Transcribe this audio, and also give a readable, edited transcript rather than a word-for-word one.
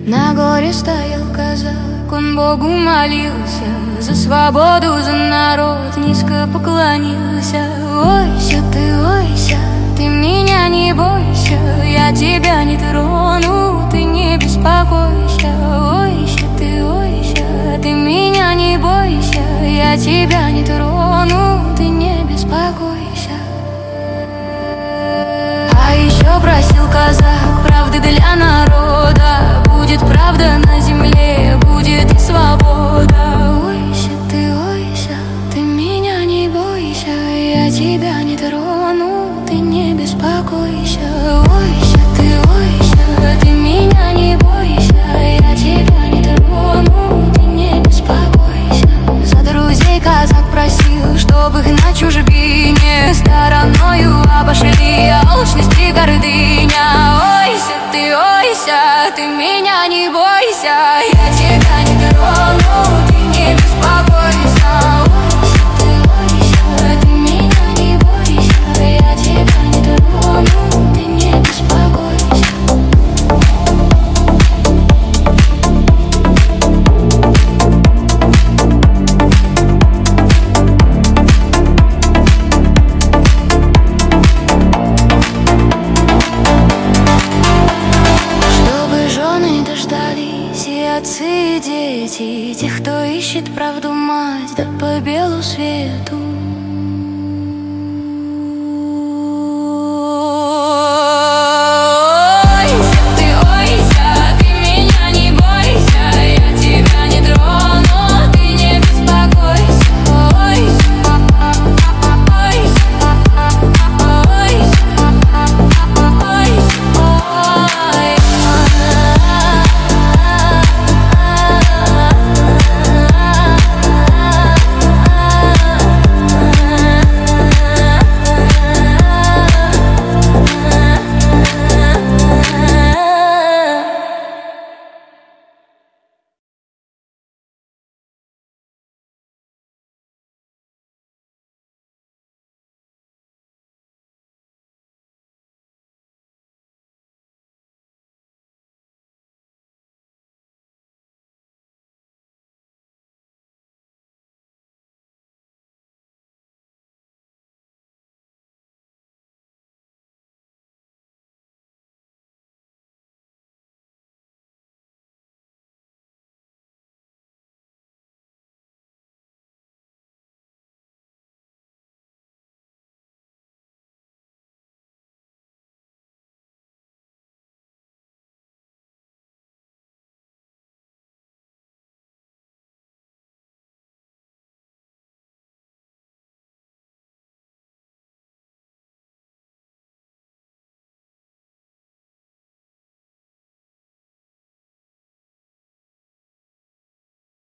На горе стоял казак, он Богу молился за свободу, за народ, низко поклонился. Ойся, ты меня не бойся, я тебя не трону, ты не беспокойся. Ойся, ты меня не бойся, я тебя не трону, ты не беспокойся. А еще просил казак правды для народа, будет правда на земле, будет и свобода. Ойся, ты меня не бойся, я тебя не трону, ты не беспокойся. Ойся, ты меня не бойся, я тебя не трону, ты не беспокойся. За друзей казак просил, чтобы их на чужбине стороною обошли алчность и гордыня. Ойся, ты меня не бойся, я тебя не трону, ты не беспокойся. Ойся, ты меня не бойся, я тебя не трону, ты не беспокойся. Отцы и дети, тех, кто ищет правду, мать, да по белу свету.